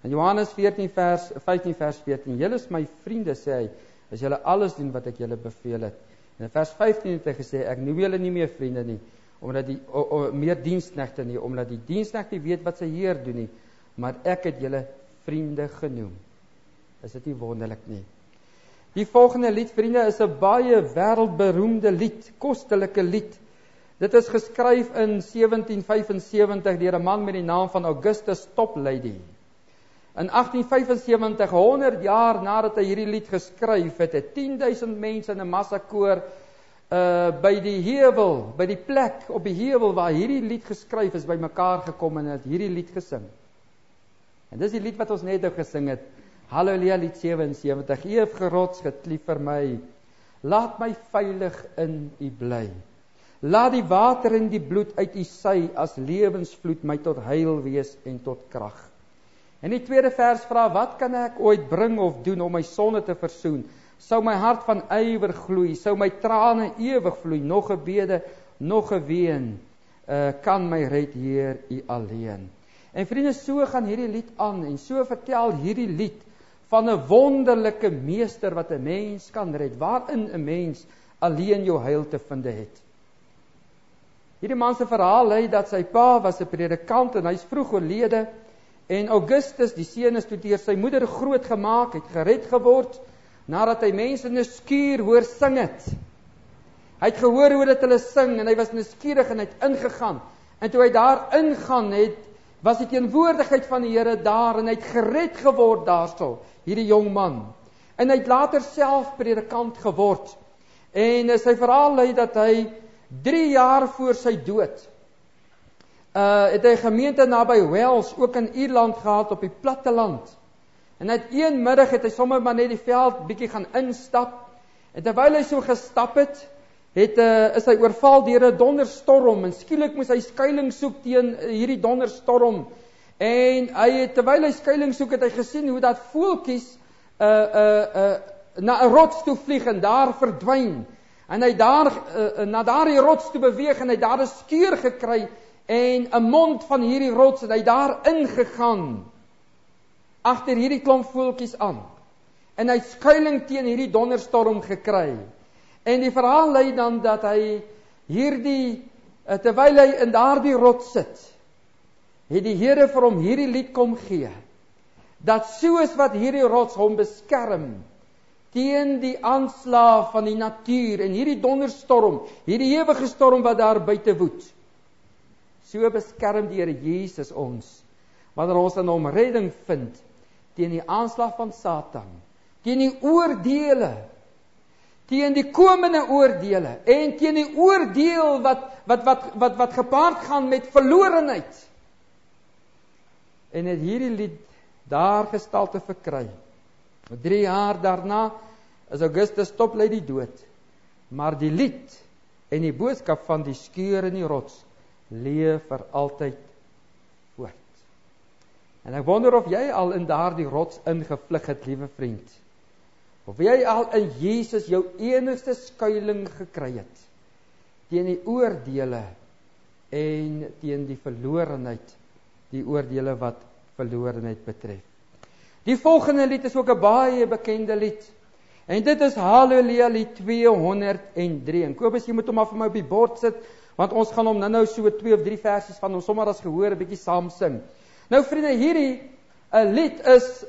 In Johannes 15 vers 14, julle is my vriende, sê hy, as julle alles doen wat ek julle beveel het. En in vers 15 het hy gesê, ek noem julle nie meer vriende nie, omdat meer diensknegte nie, omdat die diensknegt nie weet wat sy Heer doen nie, maar ek het julle vriende genoem. Is dit nie wonderlik nie? Die volgende lied, vriende, is 'n baie wêreldberoemde lied, kostelike lied. Dit is geskryf in 1775 deur 'n man met die naam van Augustus Toplady. In 1875, 100 jaar nadat hy hierdie lied geskryf het, 10.000 mense in 'n massakoor by die heuwel, by die plek op die heuwel waar hierdie lied geskryf is, bymekaar gekom en het hierdie lied gesing. En dis die lied wat ons net nou gesing het, Halleluja lied 77, U het gerots geklief vir my, laat my veilig in U bly. Laat die water en die bloed uit U sy as lewensvloed my tot heil wees en tot krag. En die tweede vers vra, wat kan ek ooit bring of doen om my sonde te versoen? Sou my hart van ywer gloei, sou my trane ewig vloei, nog gebede, nog geween, kan my red Heer U alleen. En vriende, so gaan hierdie lied aan, en so vertel hierdie lied van 'n wonderlike meester wat 'n mens kan red, waarin 'n mens alleen jou heil te vind het. Hierdie man se verhaal lei dat sy pa was 'n predikant en hy's vroeg oorlede, en Augustus, die seun, is toe deur sy moeder groot gemaak, het gered geword, nadat hy mense in 'n skuur hoor sing het. Hy het gehoor hoe dit hulle sing, en hy was nuuskierig en hy het ingegaan, en toe hy daar ingaan het, was die teenwoordigheid van die Here daar, en hy het gered geword daarso, hierdie jong man. En hy het later self predikant geword, en sy verhaal lei dat hy 3 jaar voor sy dood, het hy gemeente naby Wales, ook in Ierland gehad, op die platteland. En uit een middag het hy sommer maar net die veld bietjie gaan instap, en terwyl hy so gestap het, is hy oorval deur 'n donderstorm, en skielik moes hy skuiling soek teen hierdie donderstorm, en terwyl hy skuiling soek, het hy gesien hoe dat voeltjies na 'n rots toe vlieg, en daar verdwyn, en hy daar, na daardie rots toe beweeg, en hy daar 'n skeur gekry, en 'n mond van hierdie rots, en hy daar ingegaan, agter hierdie klomp voeltjies aan, en hy het skuiling teen hierdie donderstorm gekry, en die verhaal lei dan dat hy terwyl hy in daardie rots sit, het die Here vir hom hierdie lied kom gee, dat soos wat hierdie rots hom beskerm, teen die aanslag van die natuur, en hierdie donderstorm, hierdie ewige storm wat daar buite woed, so beskerm die Here Jesus ons, wanneer ons in hom redding vind, teen die aanslag van Satan, teen die oordeele, teen die komende oordeele, en teen die oordeel wat gepaard gaan met verlorenheid. En het hierdie lied daar gestalte verkry. 3 jaar daarna is Augustus Toplady dood, maar die lied en die boodskap van die skeur in die rots leef vir altyd voort. En ek wonder of jy al in daardie rots ingevlug het, liewe vriend. Of jy al in Jesus jou enigste skuiling gekry het, teen die oordeele en teen die verlorenheid, die oordeele wat verlorenheid betref. Die volgende lied is ook 'n baie bekende lied, en dit is Halleluja lied 203, en Kobus, jy moet hom maar vir my op die bord sit, want ons gaan hom nou so 2 of 3 versies van hom sommer as gehoor 'n bietjie saam sing. Nou vriende, hierdie lied is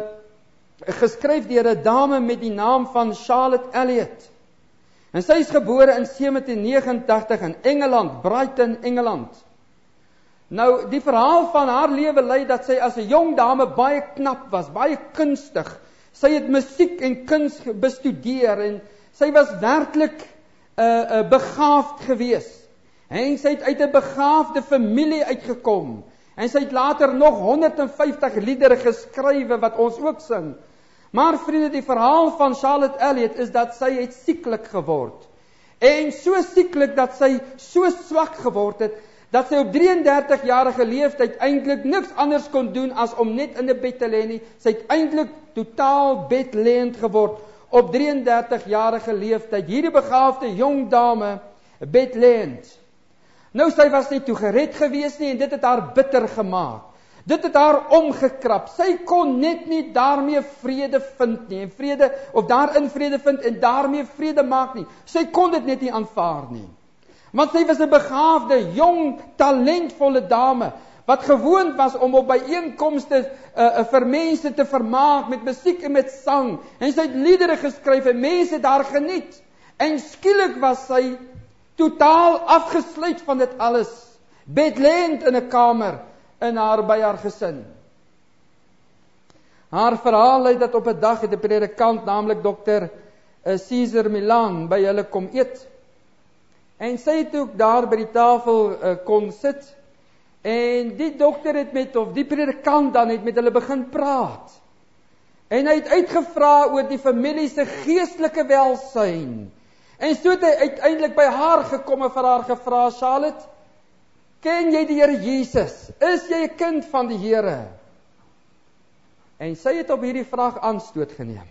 geskryf deur 'n dame met die naam van Charlotte Elliott. En sy is gebore in 1789 in Engeland, Brighton, Engeland. Nou, die verhaal van haar lewe lei dat sy as 'n jong dame baie knap was, baie kunstig. Sy het musiek en kuns bestudeer, en sy was werklik begaafd gewees. En sy het uit 'n begaafde familie uitgekom. En sy het later nog 150 liedere geskrywe wat ons ook sing. Maar vriende, die verhaal van Charlotte Elliott is dat sy het sieklik geword. En so sieklik dat sy so swak geword het, dat sy op 33-jarige leeftyd eintlik niks anders kon doen as om net in 'n bed te lê nie. Sy het eintlik totaal bedlêend geword op 33-jarige leeftyd. Hierdie begaafde jong dame, bedlêend. Nou, sy was nie toe gered gewees nie, en dit het haar bitter gemaak. Dit het haar omgekrap. Sy kon net nie daarmee vrede vind nie, en vrede, of daarin vrede vind, en daarmee vrede maak nie. Sy kon dit net nie aanvaar nie. Want sy was 'n begaafde, jong, talentvolle dame, wat gewoond was om op byeenkomste vir mense te vermaak, met musiek en met sang, en sy het liedere geskryf, en mense het haar geniet, en skielik was sy totaal afgesluit van dit alles, bedlend in 'n kamer, by haar gesin. Haar verhaal lei dat op 'n dag het 'n predikant, naamlik Dr. Cesar Millan, by hulle kom eet, en sy het ook daar by die tafel kon sit, en die dokter het die predikant dan het met hulle begin praat. En hy het uitgevra oor die familie se geestelike welsyn. En so het hy uiteindelik by haar gekom en vir haar gevra, Charlotte, ken jy die Here Jesus? Is jy 'n kind van die Here? En sy het op hierdie vraag aanstoot geneem.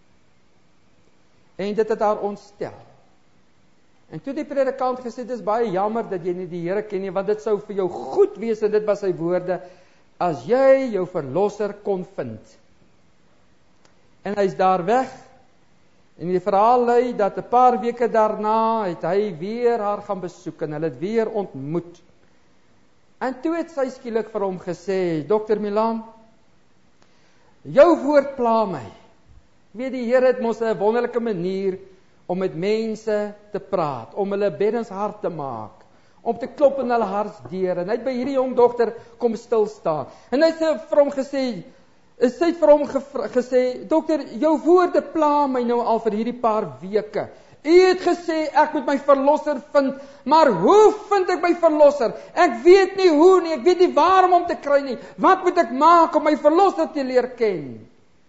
En dit het haar ontstel. En toe die predikant gesê, dit is baie jammer dat jy nie die Here ken nie, want dit sou vir jou goed wees, en dit was sy woorde, as jy jou verlosser kon vind. En hy is daar weg, en die verhaal lei dat 'n paar weke daarna het hy weer haar gaan besoek, en hulle het weer ontmoet. En toe het sy skielik vir hom gesê, Dr. Millan, jou woord pla my. Weet die Here het mos 'n wonderlike manier om met mense te praat, om hulle beddens hart te maak, om te klop in hulle hartsdeur, en hy het by hierdie jong dogter kom stil staan, en hy het vir hom gesê, dokter, jou woorde pla my nou al vir hierdie paar weke, u het gesê, ek moet my verlosser vind, maar hoe vind ek my verlosser? Ek weet nie hoe nie, ek weet nie waarom om te kry nie, wat moet ek maak om my verlosser te leer ken?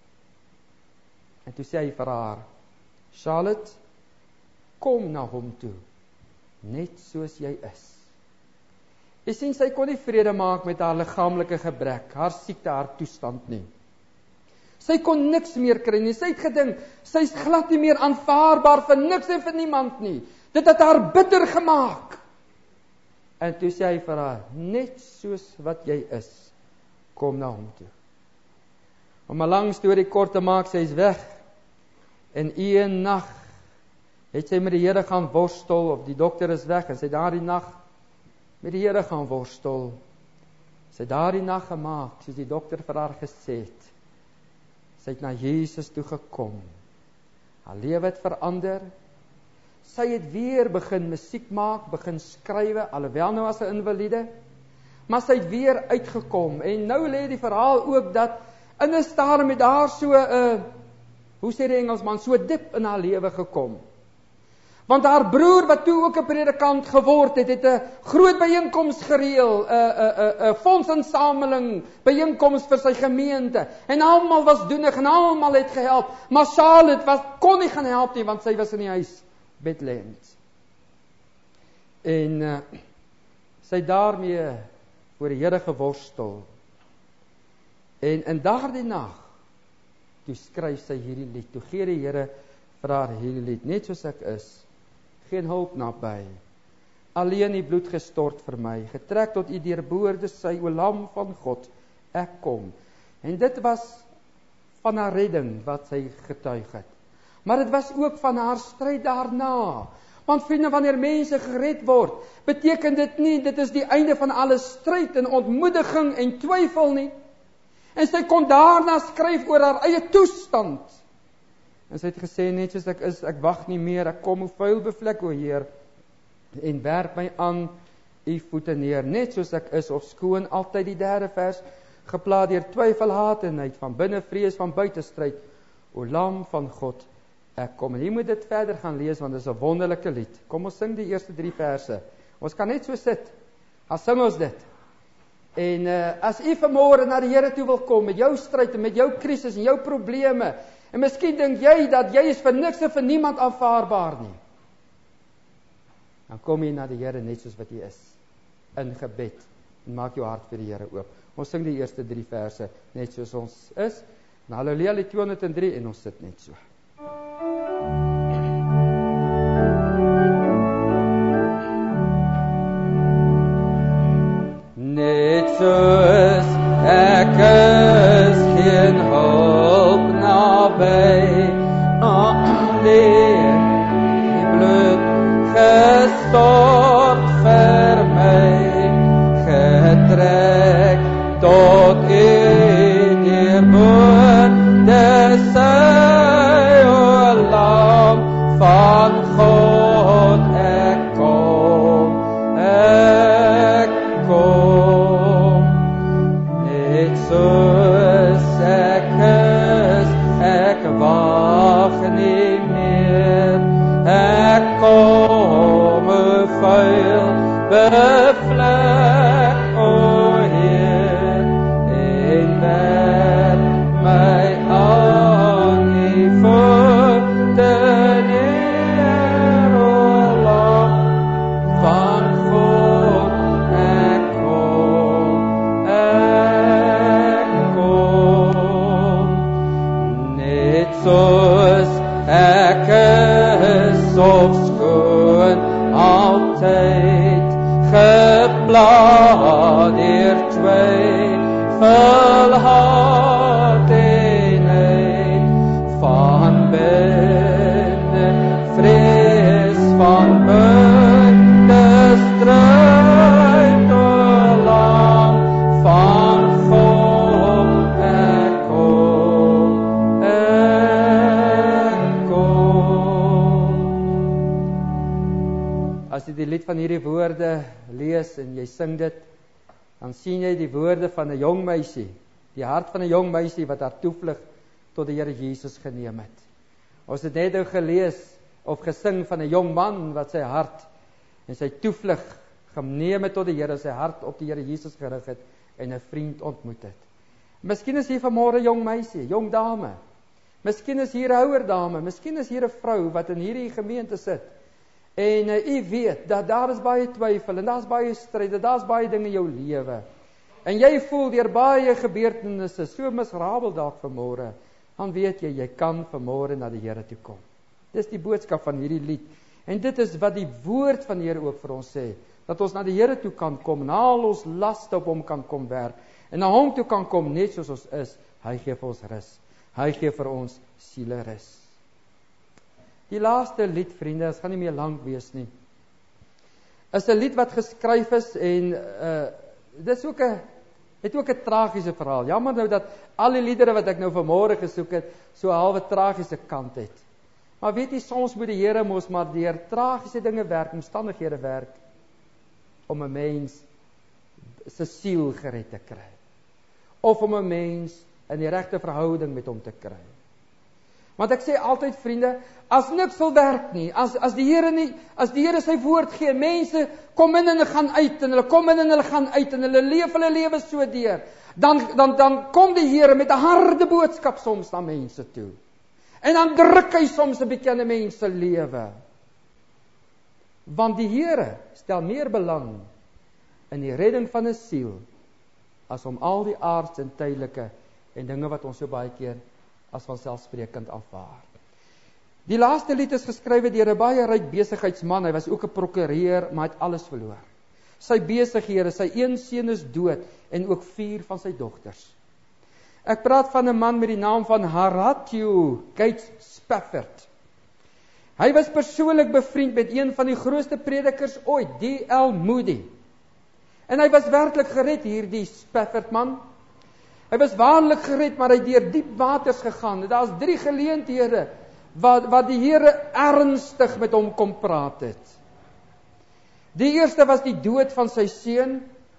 En toe sê hy vir haar, Charlotte, kom na hom toe, net soos jy is. Jy sien, sy kon nie vrede maak met haar liggaamlike gebrek, haar siekte, haar toestand nie. Sy kon niks meer kry nie, sy het gedink, sy is glad nie meer aanvaarbaar vir niks en vir niemand nie. Dit het haar bitter gemaak. En toe sê hy vir haar, net soos wat jy is, kom na hom toe. Om 'n lang storie kort te maak, sy is weg, en een nag het sy met die Here gaan worstel, of die dokter is weg, en sy daardie nag met die Here gaan worstel. Sy daardie nag gemaak, soos die dokter vir haar gesê het. Sy het na Jesus toe gekom. Haar lewe het verander. Sy het weer begin musiek maak, begin skrywe, alhoewel nou as 'n invalide, maar sy het weer uitgekom, en nou lê die verhaal ook dat, in 'n stadium met haar so, hoe sê die Engelsman, so dip in haar lewe gekom. Want haar broer, wat toe ook 'n predikant geword het 'n groot byeenkoms gereël, 'n fondsinsameling, byeenkoms vir sy gemeente, en almal was doenig, en almal het gehelp, maar Charlotte kon nie gaan help nie, want sy was in die huis, bedlend. En sy daarmee voor die Here geworstel, en in daardie nag, toe skryf sy hierdie lied, toe gee die Here vir haar hierdie lied, net soos ek is, geen hulp naby, alleen die bloed gestort vir my, getrek tot u deurboorde sy, o lam van God, ek kom. En dit was van haar redding wat sy getuig het. Maar dit was ook van haar stryd daarna. Want vriende, wanneer mense gered word, beteken dit nie, dit is die einde van alle stryd en ontmoediging en twyfel nie. En sy kon daarna skryf oor haar eie toestand. En sy het gesê, net soos ek is, ek wag nie meer, ek kom hoe vuil bevlek, o Heer, en werp my aan u voete neer, net soos ek is, of skoon, altyd die 3de vers, geplaag deur twyfel, hatenheid, van binne vrees, van buite stryd, o lam van God, ek kom. En hier moet dit verder gaan lees, want dit is 'n wonderlike lied. Kom ons sing die eerste 3 verse. Ons kan net so sit, dan sing ons dit. En as u vanmôre na die Here toe wil kom, met jou stryd, en met jou krisis, en jou probleme, en miskien dink jy dat jy is vir niks en vir niemand aanvaarbaar nie, dan kom jy na die Here net soos wat jy is, in gebed, en maak jou hart vir die Here oop. Ons sing die eerste 3 verse, net soos ons is, en Halleluja, die 203, en ons sit net so. Net soos bevlek, o Heer, en werp my aan die voete neer, o Lam van God, ek kom, net soos ek is ofskoon altyd geplaag deur twyfel, haat en heid, van binne vrees, van buite stryd, o Lam van God, ek kom, As jy die lied van hierdie woorde lees en jy sing dit, dan sien jy die woorde van 'n jong meisie, die hart van 'n jong meisie wat haar toevlug tot die Here Jesus geneem het. Ons het net nou gelees of gesing van 'n jong man wat sy hart en sy toevlug geneem het tot die Here, sy hart op die Here Jesus gerig het en 'n vriend ontmoet het. Miskien is hier vanmôre 'n jong meisie, jong dame. Miskien is hier 'n ouer dame, miskien is hier 'n vrou wat in hierdie gemeente sit. En u weet dat daar is baie twyfel en daar's baie stryd, daar's baie dinge in jou lewe. En jy voel deur baie gebeurtenisse so miserabel dalk vanmôre, dan weet jy kan vanmôre na die Here toe kom. Dis die boodskap van hierdie lied. En dit is wat die woord van die Here ook vir ons sê, dat ons na die Here toe kan kom en al ons laste op hom kan kom werp en na hom toe kan kom net soos ons is. Hy gee vir ons rus. Hy gee vir ons siele rus. Die laaste lied, vriende, dit gaan nie meer lank wees nie, is 'n lied wat geskryf is en dit is ook 'n tragiese verhaal. Jammer nou dat al die liedere wat ek nou vanmôre gesoek het, so 'n halwe tragiese kant het. Maar weet jy, soms moet die Here mos maar deur tragiese dinge werk, omstandighede werk, om 'n mens se siel gered te kry. Of om 'n mens in die regte verhouding met hom te kry. Want ek sê altyd, vriende, as niks wil werk nie, as die Here sy woord gee, mense kom in en hulle gaan uit, en hulle kom in en hulle gaan uit, en hulle lewe so deur, dan kom die Here met 'n harde boodskap soms na mense toe. En dan druk hy soms 'n bietjie aan 'n mens se lewe. Want die Here stel meer belang in die redding van 'n siel, as om al die aardse en tydelike en dinge wat ons so baie keer as vanselfsprekend aanvaar. Die laaste lied is geskrywe deur 'n baie ryk besigheidsman. Hy was ook 'n prokureur, maar het alles verloor. Sy besighede, sy een seun is dood en ook 4 van sy dogters. Ek praat van 'n man met die naam van Horatio Gates Spafford. Hy was persoonlik bevriend met een van die grootste predikers ooit, D.L. Moody. En hy was werklik gered, hierdie Spafford man. Hy was waarlik gered, maar hy het deur diep waters gegaan. Daar's 3 geleenthede wat die Here ernstig met hom kom praat het. Die eerste was die dood van sy seun,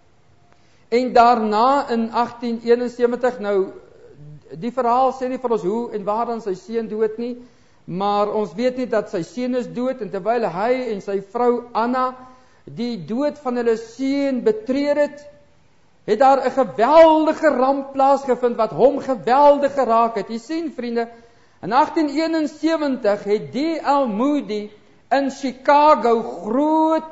en daarna in 1871, nou die verhaal sê nie vir ons hoe en waar dan sy seun dood nie, maar ons weet nie dat sy seun is dood, en terwyl hy en sy vrou Anna die dood van hulle seun betreur het daar 'n geweldige ramp plaasgevind wat hom geweldig geraak het. Jy sien, vriende, in 1871 het D.L. Moody in Chicago groot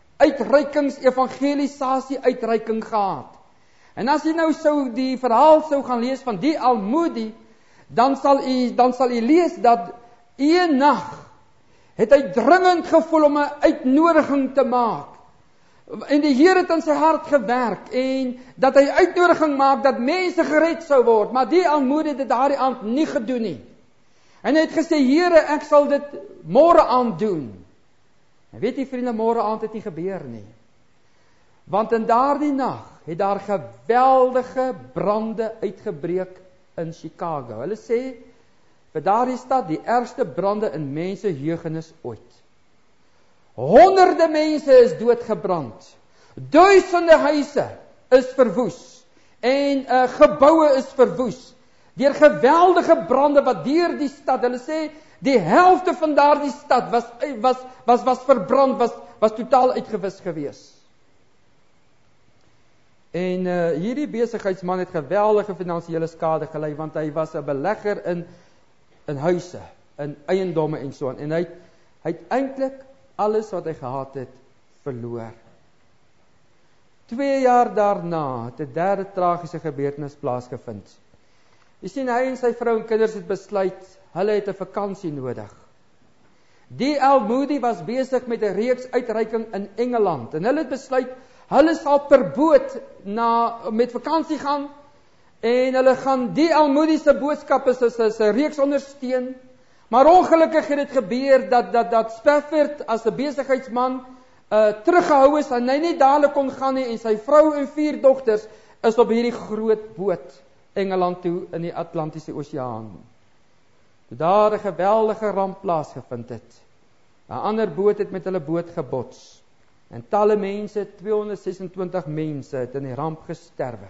evangelisasie uitreiking gehad. En as jy nou sou die verhaal sou gaan lees van D.L. Moody, dan sal u lees dat een nag het hy dringend gevoel om 'n uitnodiging te maak. En die Here het in sy hart gewerk en dat hy uitnodiging maak dat mense gered sou word, maar D.L. Moody het dit daardie aand nie gedoen nie. En hy het gesê, Here, ek sal dit môre aand doen. En weet jy, vriende, môre aand het nie gebeur nie. Want in daardie nag het daar geweldige brande uitgebreek in Chicago. Hulle sê, vir daardie stad die ergste brande in mense geheugenis ooit. Honderde mense is doodgebrand. Duisende huise is verwoes. En geboue is verwoes. Deur geweldige brande wat deur die stad, hulle sê, die helfte van daardie stad was verbrand, was totaal uitgewis gewees. En hierdie besigheidsman het geweldige finansiële skade gely, want hy was 'n belegger in huise, in eiendomme en so aan. En hy het eintlik alles wat hy gehad het, verloor. 2 jaar daarna het 'n derde tragiese gebeurtenis plaasgevind. Jy sien, hy en sy vrou en kinders het besluit, hulle het 'n vakansie nodig. D.L. Moody was besig met 'n reeks uitreiking in Engeland, en hulle het besluit, hulle sal per boot met vakansie gaan, en hulle gaan D.L. Moody se boodskappe se reeks ondersteun. Maar ongelukkig het dit gebeur dat Spafford as 'n besigheidsman teruggehou is, en hy nie dadelik kon gaan nie, en sy vrou en 4 dogters is op hierdie groot boot Engeland toe in die Atlantiese Oseaan. Toe daar 'n geweldige ramp plaasgevind het. 'n ander boot het met hulle boot gebots. En talle mense, 226 mense, het in die ramp gesterwe.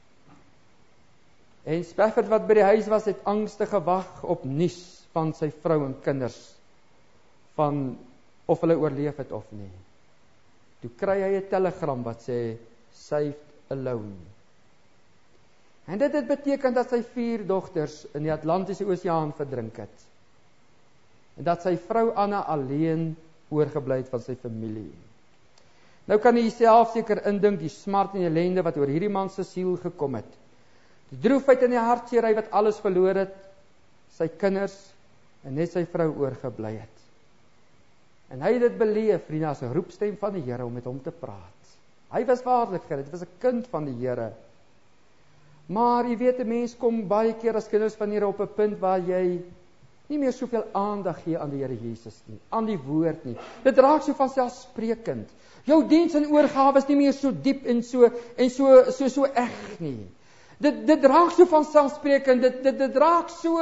En Spafford wat by die huis was, het angstig gewag op nuus van sy vrou en kinders, van of hulle oorleef het of nie. Toe kry hy 'n telegram wat sê, saved alone. En dit het beteken dat sy 4 dogters in die Atlantiese Oseaan verdrink het. En dat sy vrou Anna alleen oorgebly het van sy familie. Nou kan jy self seker indink die smart en ellende wat oor hierdie man se siel gekom het. Die droefheid in die hartseer wat alles verloor het, sy kinders en net sy vrou oorgebly het. En hy het dit beleef, vriende, as 'n roepstem van die Here om met hom te praat. Hy was waarlik gered, was 'n kind van die Here. Maar jy weet, 'n mens kom baie keer as kinders van die Here op 'n punt waar jy nie meer soveel aandag gee aan die Here Jesus nie, aan die woord nie. Dit raak so vanselfsprekend. Jou diens en oorgawe is nie meer so diep en so eg nie. Dit raak so vanselfsprekend, dit raak so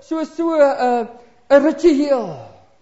'n ritueel.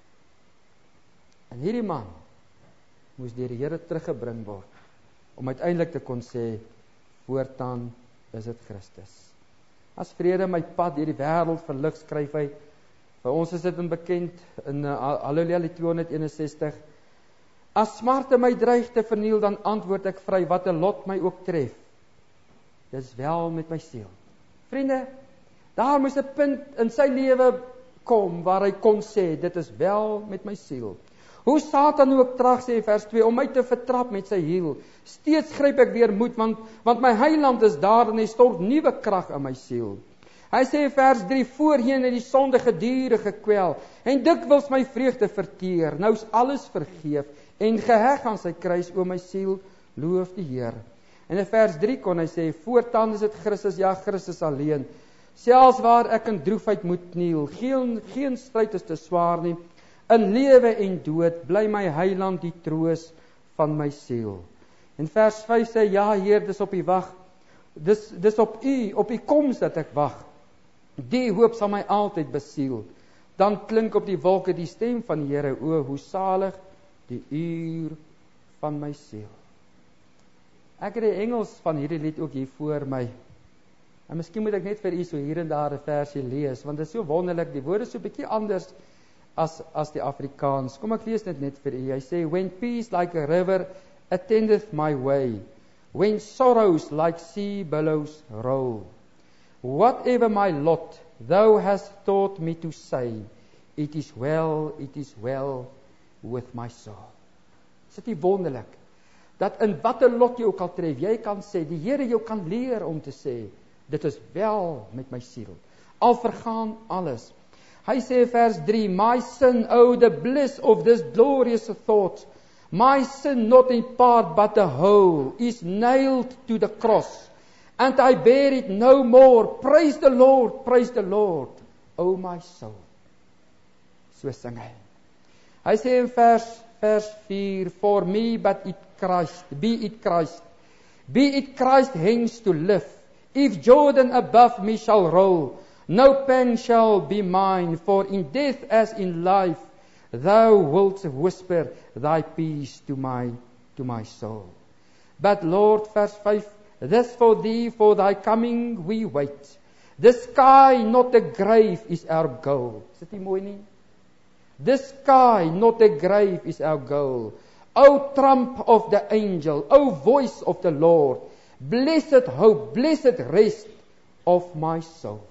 En hierdie man moes deur die Here teruggebring word, om uiteindelik te kon sê, voortaan is dit Christus. As vrede my pad deur die wêreld verlig, skryf hy. Vir ons is dit bekend in Halleluja 261. As smarte my dreig te verniel, dan antwoord ek vry, wat 'n lot my ook tref. Dis wel met my siel. Vriende, daar moes 'n punt in sy lewe kom waar hy kon sê, dit is wel met my siel. Hoe Satan ook traag, sê vers 2, om my te vertrap met sy hiel. Steeds gryp ek weer moed, want my heiland is daar en hy stort nuwe krag in my siel. Hy sê vers 3, voorheen het die sonde gedurende gekwel en dikwels my vreugde verteer. Nou is alles vergeef en geheg aan sy kruis, o my siel, loof die Heer. En in vers 3 kon hy sê, voortaan is dit Christus, ja Christus alleen. Selfs waar ek in droefheid moet kniel, geen stryd is te swaar nie. In lewe en dood bly my heiland die troos van my siel. En vers 5 sê, ja Heer, dis op U wag. Dis op U koms dat ek wag. Die hoop sal my altyd besiel. Dan klink op die wolke die stem van die Here, o hoe salig die uur van my siel. Ek het die Engels van hierdie lied ook hier voor my. En miskien moet ek net vir U so hier en daar 'n versie lees, want dit is so wonderlik, die woorde is so 'n bietjie anders as die Afrikaans. Kom ek lees net vir U. Hy sê, when peace like a river attendeth my way, when sorrows like sea billows roll, whatever my lot thou hast taught me to say, it is well with my soul. Is dit nie wonderlik? Dat in watter lot jy ook al tref, jy kan sê, die Here jou kan leer om te sê, dit is wel met my siel. Al vergaan alles. Hy sê vers 3, my sin, oh the bliss of this glorious thought, my sin not in part but a whole, is nailed to the cross, and I bear it no more. Praise the Lord, oh my soul. So sing hy. Hy sê in vers 4, for me but it Christ, be it Christ hence to live. If Jordan above me shall roll, no pen shall be mine, for in death as in life, thou wilt whisper thy peace to my soul. But Lord, verse 5, this for thee, for thy coming we wait. The sky, not the grave, is our goal. Is dit nie mooi nie? The sky, not the grave, is our goal. O trump of the angel, O voice of the Lord, Blessed hope, blessed rest of my soul.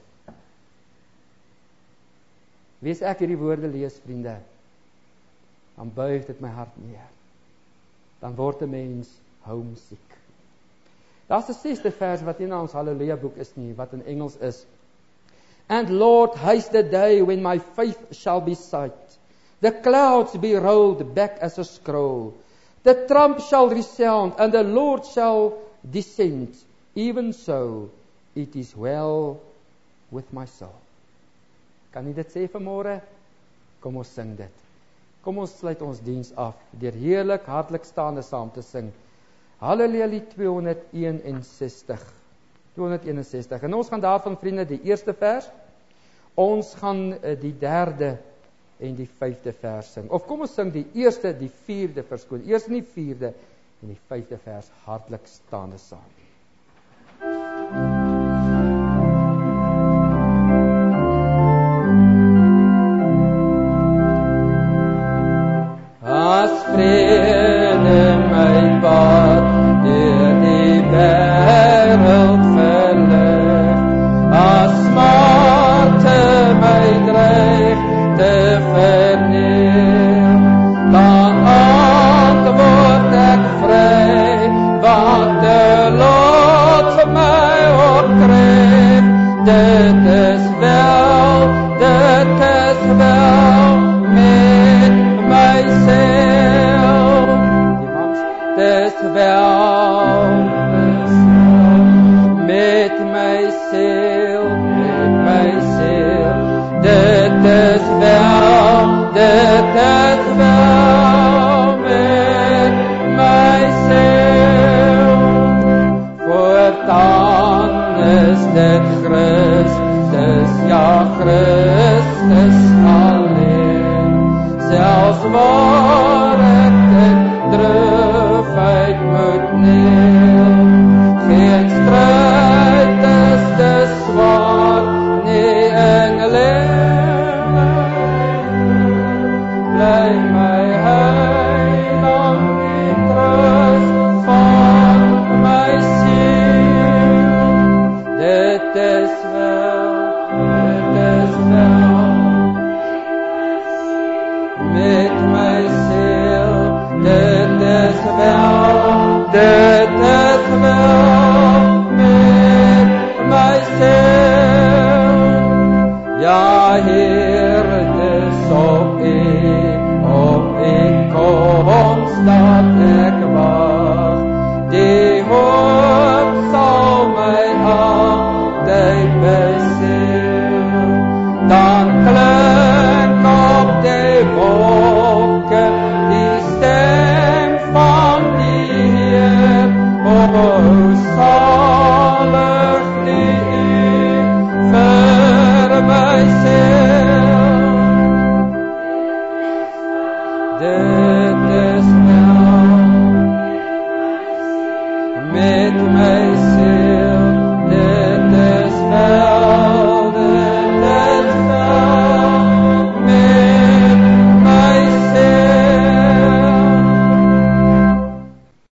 Wees ek hierdie woorde lees, vriende, dan buig dit my hart neer. Dan word 'n mens homesick. Daar's 'n 6de vers wat nie in ons Halleluja boek is nie, wat in Engels is. And Lord, haste the day when my faith shall be sight. The clouds be rolled back as a scroll. The trump shall resound and the Lord shall descend. Even so, it is well with my soul. Kan jy dit sê vanmôre? Kom ons sing dit. Kom ons sluit ons diens af deur heerlik hartlik staande saam te sing. Halleluja lied 261. 261. En ons gaan daarvan, vriende, die eerste vers. Ons gaan die 3de en die 5de vers sing. Of kom ons sing die eerste, die 4de verskoon. Eers die 4de en die 5de vers hartlik staande saam. As vrede my pad deur die wêreld verlig, as smarte my dreig te verneem, dan antwoord ek vry, wat de lot vir my optref. Dit is wel met myself. Dit is wel met myself, met myself. Dit is wel met myself. Voortaan is dit Christus, ja Christus alleen. Selfs waar ek dit droefheid moet neem, geen stryd is te zwaar, nie in lewe, bly my heiland die troost van my siel. Dit is wel met myself, dit is wel met myself. Ja, Heer, dis op U komst dat ek wag. Die hoop sal my altyd beseel. Dan klink op die wolke die stem van die Heer. O, salig die U vir myself. Dit is wel met myself.